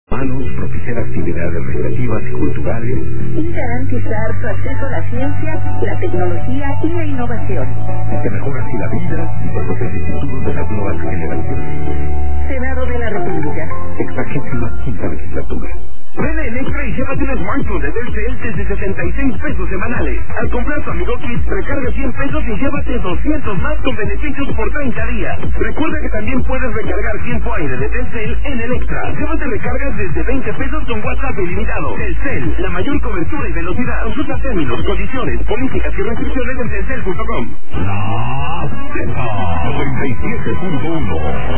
humanos, propiciar actividades recreativas y culturales y garantizar su acceso a la ciencia, la tecnología y la innovación. Que mejora así la vida y protege el futuro de las nuevas generaciones. Senado de la República. 65ª legislatura. Ven a Electra y llévate un smartphone de Telcel desde 76 pesos semanales. Al comprar tu Amigo Kit, recarga 100 pesos y llévate 200 más con beneficios por 30 días. Recuerda que también puedes recargar tiempo aire de Telcel en Electra. Llévate recargas desde 20 pesos con WhatsApp ilimitado. Telcel, la mayor cobertura y velocidad. Consulta términos, condiciones, políticas y restricciones en telcel.com. La Z 97.1